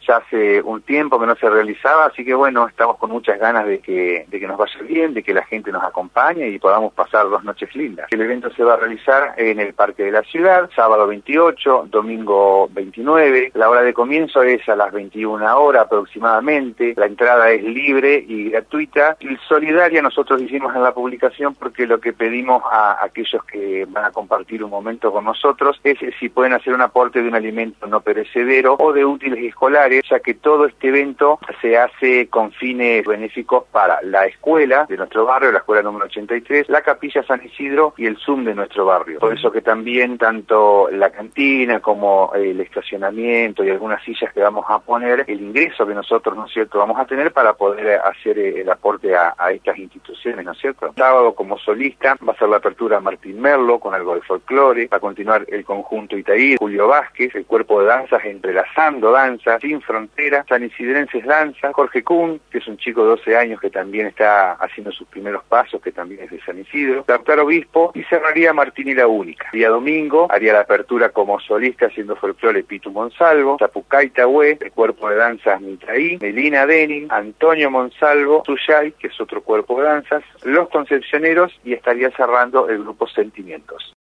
ya hace un tiempo que no se realizaba, así que bueno, estamos con muchas ganas de que nos vaya bien, de que la gente nos acompañe y podamos pasar 2 noches lindas. El evento se va a realizar en el Parque de la Ciudad, sábado 28, domingo 29, la hora de comienzo es a las 21 horas aproximadamente, la entrada es libre y gratuita y solidaria. Nosotros hicimos en la publicación porque lo que pedimos a aquellos que van a compartir un momento con nosotros es si pueden hacer un aporte de un alimento no perecedero o de útiles escolares, ya que todo este evento se hace con fines benéficos para la escuela de nuestro barrio, la escuela número 83, la capilla San Isidro y el Zoom de nuestro barrio. Por eso que también tanto la cantina como el estacionamiento y algunas sillas que vamos a poner, el ingreso que nosotros, ¿no es cierto?, vamos a tener para poder hacer el aporte a estas instituciones, ¿no es cierto? Sábado como solista va a ser la apertura Martín Merlo con algo de folclore, va a continuar el conjunto Itaí, Julio Vázquez, el cuerpo de danzas Entrelazando Danza, Sin Frontera, San Isidrenses Danza, Jorge Kuhn, que es un chico de 12 años que también está haciendo sus primeros pasos, que también es de San Isidro, Lautaro Obispo, y cerraría Martín y la Única. Día domingo haría la apertura como solista haciendo folclore Pitu Monsalvo, Zapucay Tahué, el cuerpo de danzas Mitaí, Melina Denin, Antonio Monsalvo, Tuyay, que es otro cuerpo de danzas, Los Concepcioneros, y estaría cerrando el grupo Sentimientos.